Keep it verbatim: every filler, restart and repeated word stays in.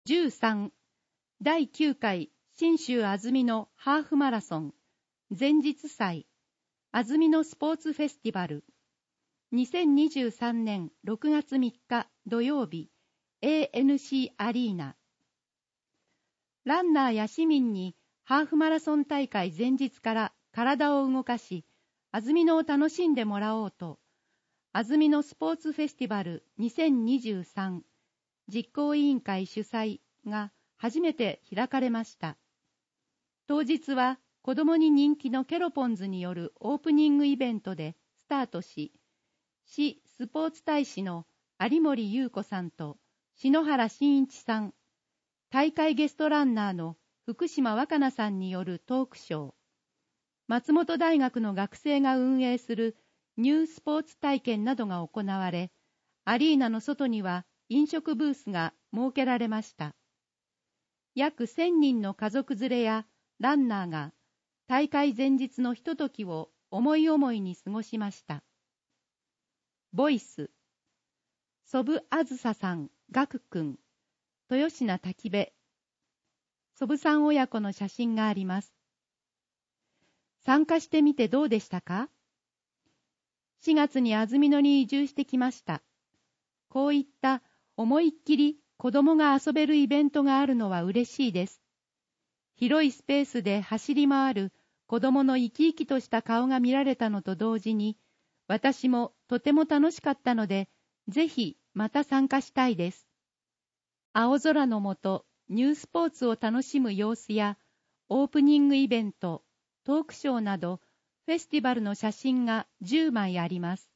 じゅうさんだいきゅうかい信州安曇野ハーフマラソン前日祭安曇野スポーツフェスティバルにせんにじゅうさんねんろくがつみっか土曜日 エーエヌシー アリーナ。ランナーや市民にハーフマラソン大会前日から体を動かし安曇野を楽しんでもらおうと安曇野スポーツフェスティバルにせんにじゅうさん実行委員会主催が初めて開かれました。当日は子どもに人気のケロポンズによるオープニングイベントでスタートし、市スポーツ大使の有森裕子さんと篠原真一さん、大会ゲストランナーの福島若菜さんによるトークショー、松本大学の学生が運営するニュースポーツ体験などが行われ、アリーナの外には飲食ブースが設けられました。約せんにんの家族連れやランナーが大会前日のひとときを思い思いに過ごしました。ボイス、祖父あずささん、がくくん、豊品滝部、祖父さん親子の写真があります。参加してみてどうでしたか？しがつに安曇野に移住してきました。こういった思いっきり子供が遊べるイベントがあるのは嬉しいです。広いスペースで走り回る子供の生き生きとした顔が見られたのと同時に、私もとても楽しかったので、ぜひまた参加したいです。青空の下、ニュースポーツを楽しむ様子や、オープニングイベント、トークショーなど、フェスティバルの写真がじゅうまいあります。